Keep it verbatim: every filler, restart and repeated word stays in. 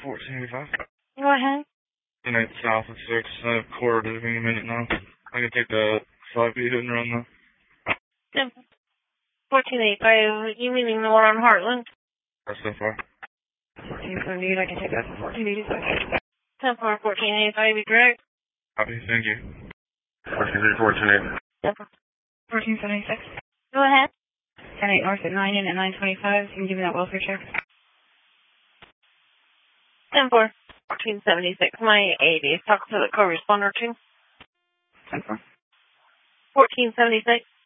fourteen eighty-five. Go ahead. Unit south of six. I have quarter to be a minute now. I can take the five B hit and run now. ten four. fourteen eighty-five. You meaning the one on Heartland? That's so far. fourteen seventy-eight. I can take that for fourteen eighty-six. ten four, fourteen eighty-five. Be correct. Copy. Thank you. fourteen three, fourteen eight. ten four. fourteen seventy-six. Go ahead. ten eight north at nine in at nine twenty-five. You can give me that welfare check. ten four. fourteen seventy-six. My eighty. Talk to the co-responder too. ten four. fourteen seventy-six.